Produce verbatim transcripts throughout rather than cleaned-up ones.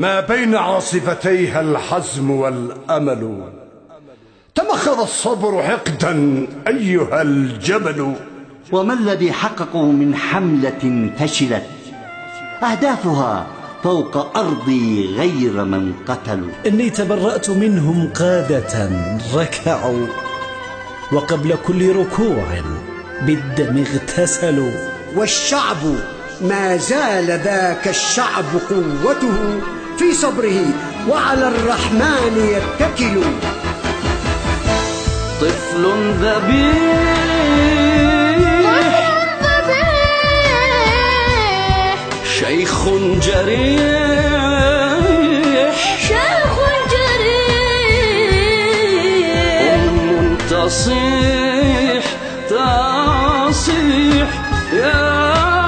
ما بين عاصفتيها الحزم والأمل، تمخض الصبر حقدا أيها الجبل. وما الذي حققوا من حملة فشلت أهدافها فوق أرضي غير من قتلوا؟ إني تبرأت منهم قادة ركعوا، وقبل كل ركوع بالدم اغتسلوا. والشعب ما زال ذاك الشعب قوته في صبره وعلى الرحمن يتكل. طفل ذبيح شيخ جريح شيخ جريح أم تصيح تصيح يا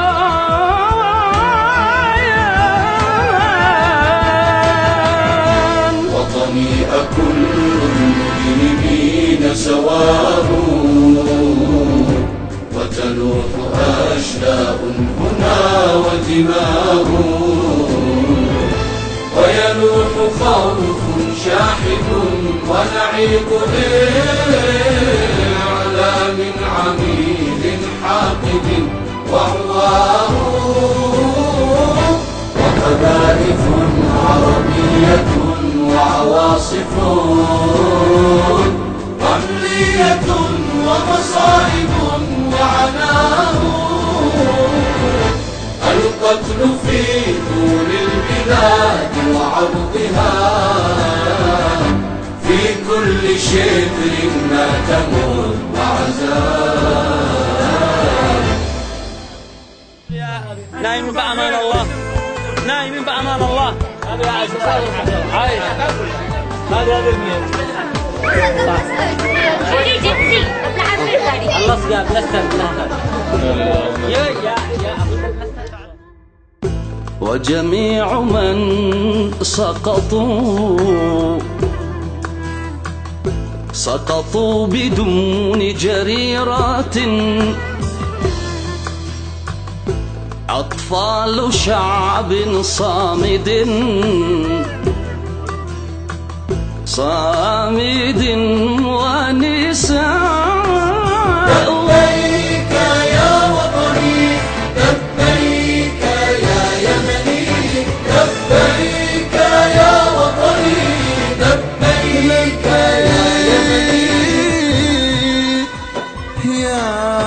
كل المذنبين سواه، وتلوح أشلاء هنا ودماء، ويلوح خوف شاحب ونعيق إعلام عميل حاقد وعواه، وقذائف عربية وعواصف رملية ومصائب وعناه، القتل في طول البلاد وعرضها، في كل شبر ما تمر وعذاب. نايم بأمان الله، نايم بأمان الله. هذا عايش عايش هذا هذا مين؟ الله سقاف لسه يا يا يا وجميع من سقطوا سقطوا بدون جريرات، أطفال شعب صامد صامد ونساء. لبيك يا وطني، لبيك يا يمني، لبيك يا وطني، لبيك يا يمني يا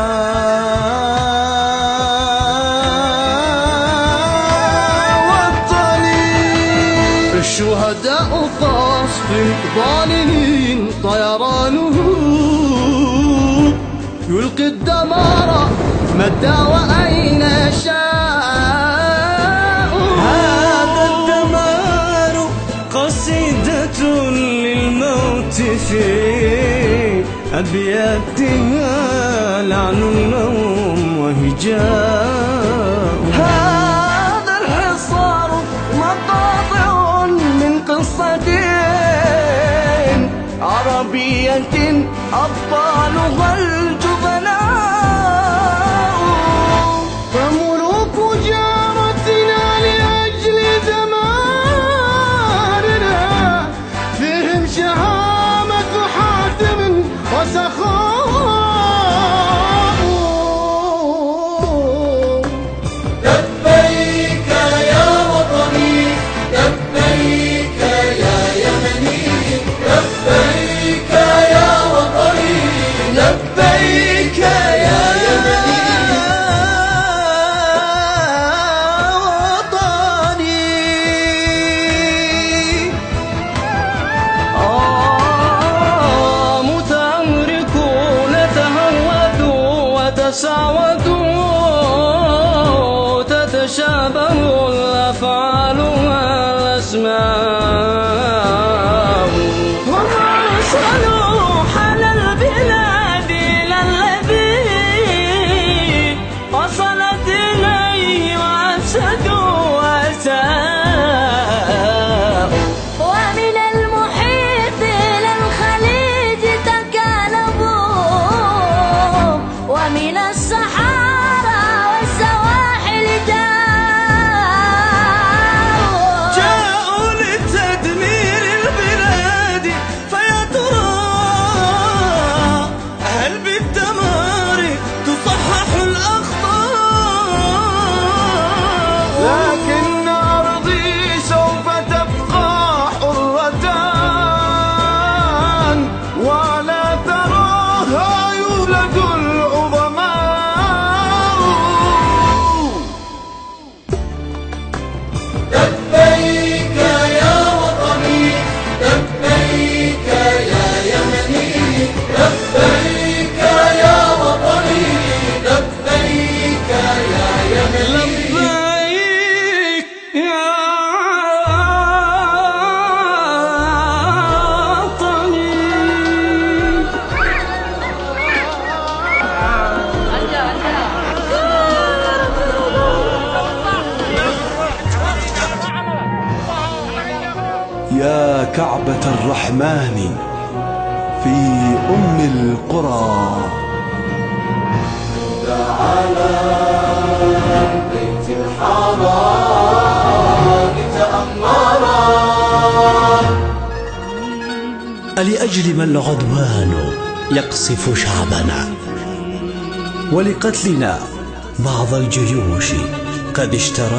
الشهداء قصف ظالمين طيرانه يلقي الدمار متى وأين شاء. هذا الدمار قصيدة للموت في أبياتها لعن النوم وهجاء. هذا الحصار مقاطع من قصة عربية أبطالها الجبناء، فملوك جارتنا لأجل دمارنا فيهم شهامة حاتم وسخاء. لبيك يا وطني، لبيك يا يمني، لبيك يا وطني، لبيك يا يمني وطني. آه متأمركون تهودوا وتساودوا، تتشابه الأفعال والأسماء. هم أرسلوا حل البلاد إلى الذي وصلت إليه وأفسدوا وأساءوا، ومن المحيط إلى الخليج تكالبوا، ومن الصحارى كعبة الرحمن في أم القرى. على بيت الحرام تأمرا. ألأجل ما العدوان يقصف شعبنا، ولقتلنا بعض الجيوش قد اشترى؟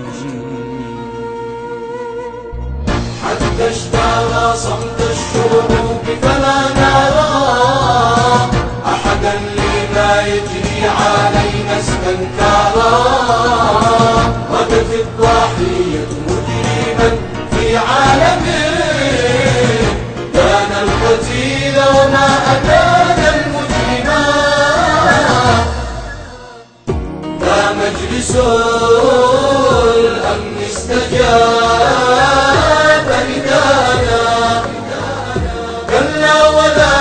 حتى اشترى صمت الشعوب فلا نرى أحدا لما يجري علينا استنكارا. وتفي الضحية مجرما في عالمه كان القتيل وما أتانا المجرما. لا مجلس الأمن استجاب ندانا كلا ولا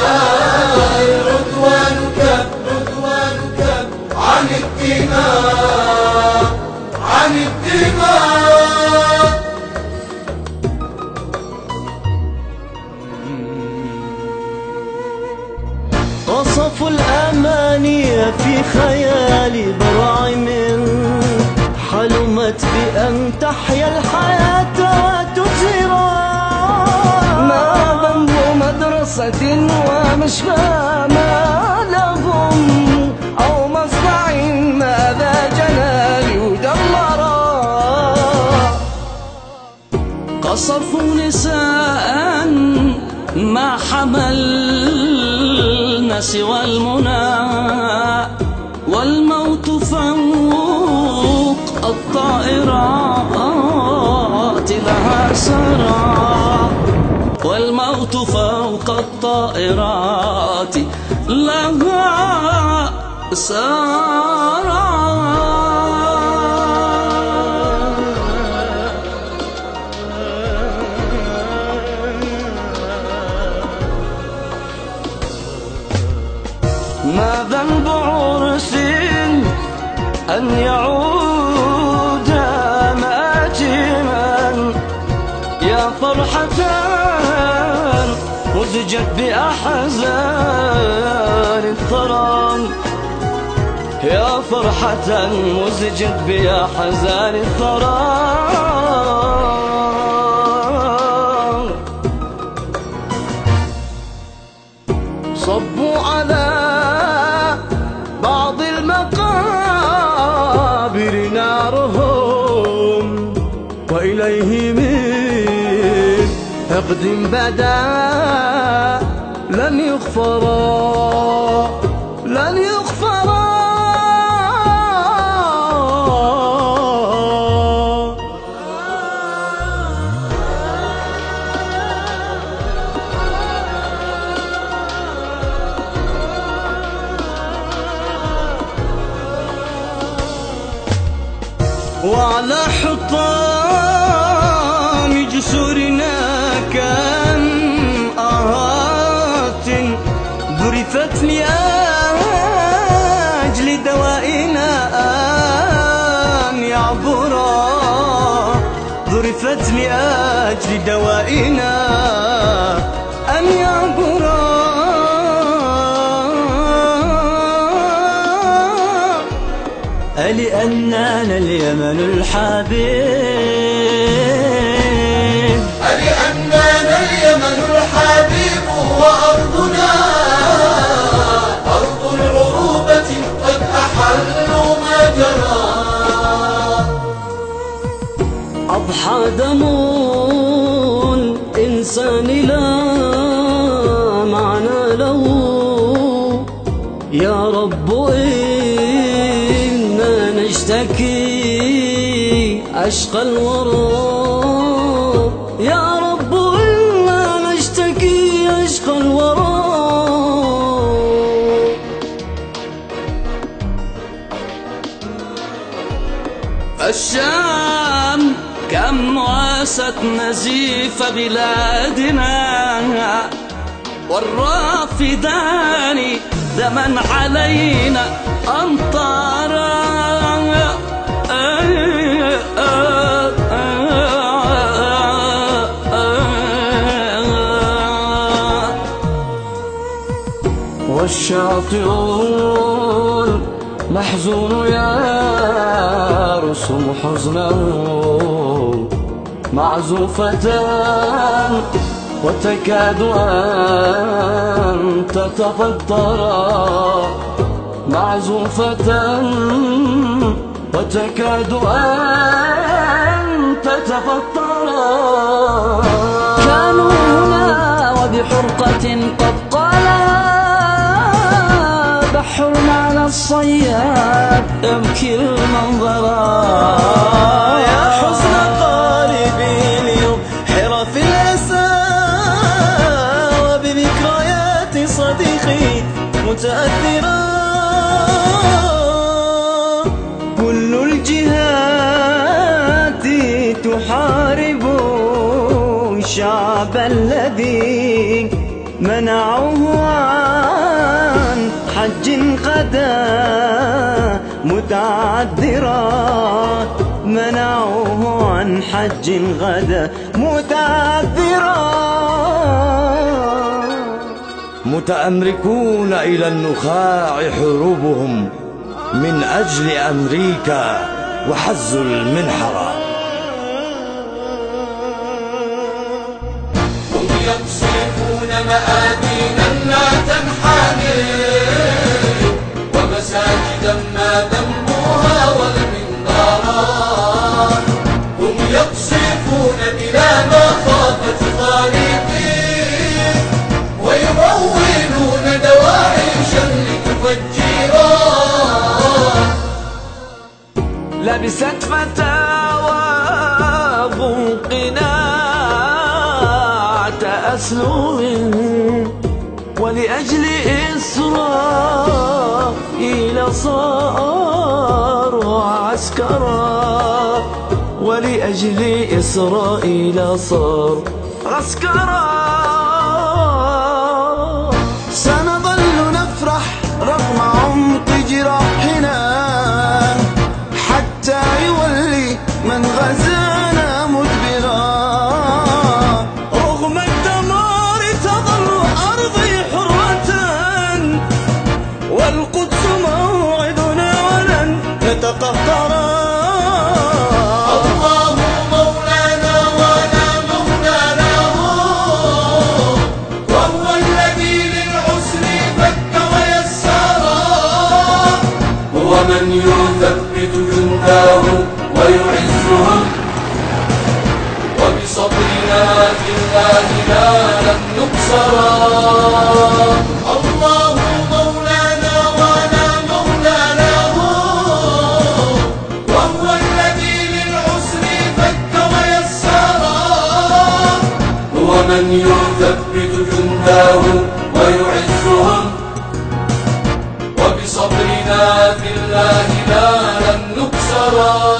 العدوان كب عدوان كب عن الدماء عن الدماء. قصفوا الأماني في خيالي برعم حلمت بأن تحيا الحياة وتثيرا. ما ذنب مدرسة ومشفى ما لهم أو مصنع ماذا جنى ليدمرا. قصفوا نساء ما حملن سوى المنى والموت فوق الطائرات لها سرى. والموت فوق الطائرات لها سرى. ما ذنب عرس أن يعود ماجما يا فرحة مزجت بأحزان الثرى. يا فرحة مزجت بأحزان الثرى. صبوا على بعض المقابر نارهم وإليه من حقد بدا لن يغفرا لن يغفرا. وعلى حطام جسورنا كم آهات ذرفت لأجل دوائنا أن يعبرا. ذرفت لأجل دوائنا أن يعبرا. ألأننا اليمن الحبيب ألأننا اليمن الحبيب وأرضنا أرض العروبة قد أحلوا ما جرى. أضحى دم الإنسان لا معنى له. يا رب نشتكي أشقى الورى. يا رب إنا نشتكي أشقى الورى. الشام كم واست نزيف بلادنا والرافدان دما علينا أمطارا. الشاطئ المحزون يرسم حزنه معزوفة وتكاد أن تتفطر معزوفة وتكاد أن تتفطر. كانوا هنا وبحرقة قد قالها بحر على الصياد يبكي المنظرا. يا حزن قلبي اليوم حر في الأسى وبذكريات صديقي متأثرا. كل الجهات تحارب الشعب الذي منعوه عن حج غدا متعذرا منعوه عن حج غدا متعذرا. متأمركون إلى النخاع حروبهم من أجل أمريكا وحزوا المنحرة. هم يقصفون مآذينا لا تنحني ومساجدا ما ذنبها والمنظرات. هم يقصفون بلا مخافة خالقين ويمولون دواعي شر تفجيرات. لبست فتاوى قناعة أسلوب ولأجل إسرائيل صاروا عسكرا ولأجل إسرائيل صاروا عسكرا. سنظل نفرح رغم عمق جراحنا حتى يولي من غزانا مدبرا. رغم الدمار تظل أرضي حرة والقدس موعدنا ولن نتقهقرا. الله مولانا ولا مولى له وهو الذي للعسر فك ويسرا. هو من يثبت جنداه ويعزهم وبصبرنا في الله لا لن نكسرا. الله مولانا ولا مولى له وهو الذي للعسر فك ويسرا. هو من يثبت جنداه ويعزهم وبصبرنا في الله لا لن نكسرا.